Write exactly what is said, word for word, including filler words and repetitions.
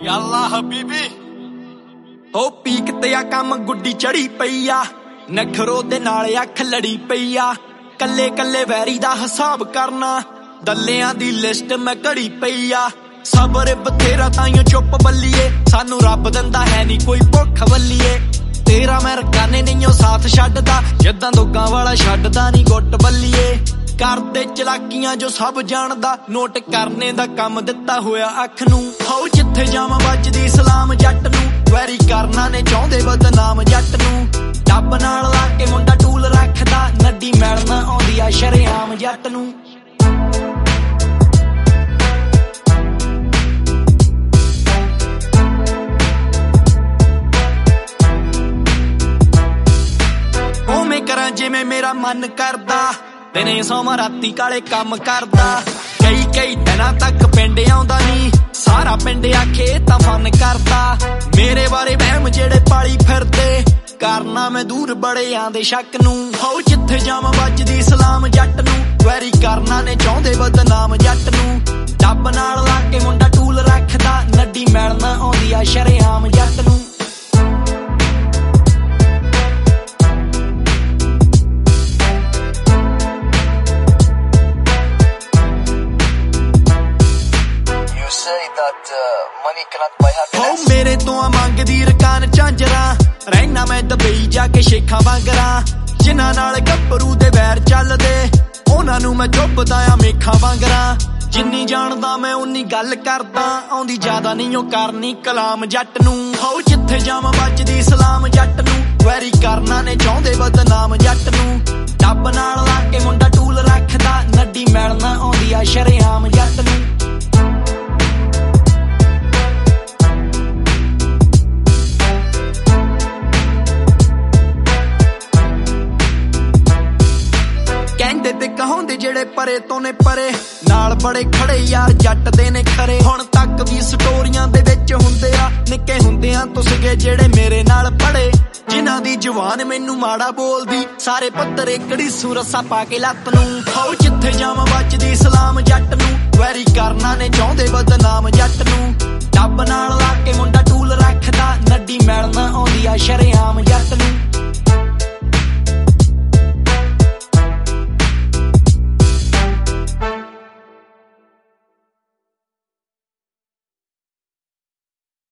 ਯਾਲਾ ਹਬੀਬੀ ਹੋ ਪੀਕ ਤੇ ਆ ਕੰਮ ਗੁੱਡੀ ਚੜੀ ਪਈ ਆ ਨਖਰੋ ਦੇ ਨਾਲ ਅੱਖ ਲੜੀ ਪਈ ਆ ਕੱਲੇ ਕੱਲੇ ਵੈਰੀ ਦਾ ਹਿਸਾਬ ਕਰਨਾ ਦੱਲਿਆਂ ਦੀ ਲਿਸਟ ਮੈਂ ਘੜੀ ਪਈ ਆ ਸਬਰ ਬਥੇਰਾ ਤਾਈਓ ਚੁੱਪ ਬੱਲੀਏ ਸਾਨੂੰ ਰੱਬ ਦਿੰਦਾ ਹੈ ਨਹੀਂ ਕੋਈ ਭੁੱਖ ਬੱਲੀਏ ਤੇਰਾ ਮੈਂ ਰਕਾਨੇ ਨਹੀਂਓ ਸਾਥ ਛੱਡਦਾ ਜਿੱਦਾਂ ਦੋਗਾਂ ਵਾਲਾ ਛੱਡਦਾ ਨਹੀਂ ਗੁੱਟ ਬੱਲੀਏ ਕਰਦੇ ਚਲਾਕੀਆਂ ਜੋ ਸਭ ਜਾਣਦਾ ਨੋਟ ਕਰਨੇ ਦਾ ਕੰਮ ਦਿੱਤਾ ਹੋਇਆ ਅੱਖ ਨੂੰ ਹੋ ਜਿੱਥੇ ਜਾਵਾਂ ਵੱਜਦੀ ਸਲਾਮ ਜੱਟ ਨੂੰ ਵੈਰੀ ਕਰਨਾ ਨੇ ਚਾਹੁੰਦੇ ਬਦਨਾਮ ਜੱਟ ਨੂੰ ਡੱਬ ਨਾਲ ਲਾ ਕੇ ਮੁੰਡਾ ਟੂਲ ਰੱਖਦਾ ਨੱਡੀ ਮਿਲਣਾ ਆਉਂਦੀ ਆ ਸ਼ਰੇਆਮ ਜੱਟ ਨੂੰ ਉਵੇਂ ਕਰਾਂ ਜਿਵੇਂ ਮੇਰਾ ਮਨ ਕਰਦਾ ਦਿਨੇ ਸੋਮਾ ਰਾਤੀ ਕਾਲੇ ਕੰਮ ਕਰਦਾ ਕਈ ਕਈ ਦਿਨਾਂ ਤੱਕ ਪਿੰਡ ਆਉਂਦਾ ਨੀ ਸਾਰਾ ਪਿੰਡ ਆਖੇ ਤਾਂ ਫਨ ਕਰਦਾ ਮੇਰੇ ਬਾਰੇ ਵਹਿਮ ਜਿਹੜੇ ਪਾਲੀ ਫਿਰਦੇ ਕਰਨਾ ਮੈਂ ਦੂਰ ਬੜਿਆਂ ਦੇ ਸ਼ੱਕ ਨੂੰ ਹੋ ਜਿੱਥੇ ਜਾਵਾਂ ਵੱਜਦੀ ਸਲਾਮ ਜੱਟ ਨੂੰ ਵੈਰੀ ਕਰਨਾ ਨੇ ਚਾਹੁੰਦੇ ਬਦਨਾਮ ਜੱਟ ਨੂੰ ਡੱਬ ਨਾਲ ਲਾ ਕੇ ਮੁੰਡਾ ਟੂਲ ਰੱਖਦਾ ਨੱਡੀ ਮਿਲਣਾ ਆਉਂਦੀ ਆ ਸ਼ਰੇਆਮ ਜੱਟ ਨੂੰ ਹੋ ਮੇਰੇ ਤੋਂ ਆ ਮੰਗਦੀ ਰਕਾਨ ਝਾਂਜਰਾਂ ਰਹਿਣਾ ਮੈਂ ਦਬਈ ਜਾ ਕੇ ਸ਼ੇਖਾਂ ਵਾਂਗਰਾਂ ਜਿਨ੍ਹਾਂ ਨਾਲ ਗੱਭਰੂ ਦੇ ਵੈਰ ਚੱਲਦੇ ਉਹਨਾਂ ਨੂੰ ਮੈਂ ਚੁੱਪਦਾ ਆ ਮੇਖਾਂ ਵਾਂਗਰਾਂ ਜਿੰਨੀ ਜਾਣਦਾ ਮੈਂ ਉਨੀ ਗੱਲ ਕਰਦਾ ਆਉਂਦੀ ਜ਼ਿਆਦਾ ਨਹੀਂ ਉਹ ਕਰਨੀ ਕਲਾਮ ਜੱਟ ਨੂੰ ਹੋ ਜਿੱਥੇ ਜਾਵਾਂ ਵੱਜਦੀ ਸਲਾਮ ਜੱਟ ਨੂੰ ਵੈਰੀ ਕਰਨਾ ਨੇ ਚਾਹੁੰਦੇ ਬਦਨਾਮ ਜੱਟ ਨੂੰ ਡੱਬ ਨਾਲ ਲਾ ਕੇ ਮੁੰਡਾ ਟੂਲ ਰੱਖਦਾ ਨੱਡੀ ਮਿਲਣਾ ਆਉਂਦੀ ਆ ਸ਼ਰੇਆਮ ਜੱਟ ਨੂੰ ਕਹਿੰਦੇ ਤੇ ਕਹਾਉਂਦੇ ਜਿਹੜੇ ਪਰੇ ਤੋਂ ਨੇ ਪਰੇ ਨਾਲ ਬੜੇ ਖੜੇ ਯਾਰ ਜੱਟ ਦੇ ਨੇ ਖਰੇ ਹੁਣ ਤੱਕ ਵੀ ਸਟੋਰੀਆਂ ਦੇ ਵਿੱਚ ਹੁੰਦੇ ਆ ਨਿੱਕੇ ਹੁੰਦਿਆਂ ਤੋਂ ਸੀਗੇ ਜਿਹੜੇ ਮੇਰੇ ਨਾਲ ਪੜੇ ਜਿਨ੍ਹਾਂ ਦੀ ਜਵਾਨ ਮੈਨੂੰ ਮਾੜਾ ਬੋਲਦੀ ਸਾਰੇ ਪੱਤਰ ਏਕੜੀ ਸੂਰਸਾ ਪਾ ਕੇ ਲੱਤ ਨੂੰ ਹੋ ਜਿੱਥੇ ਜਾਵਾਂ ਵੱਜਦੀ ਸਲਾਮ ਜੱਟ ਨੂੰ ਵੈਰੀ ਕਰਨਾ ਨੇ ਚਾਹੁੰਦੇ ਬਦਨਾਮ ਜੱਟ ਨੂੰ ਡੱਬ ਨਾਲ ਲਾ ਕੇ ਮੁੰਡਾ ਟੂਲ ਰੱਖਦਾ ਨੱਡੀ ਮਿਲਣਾ ਆਉਂਦੀ ਆ ਸ਼ਰੇਆਮ ਜੱਟ ਨੂੰ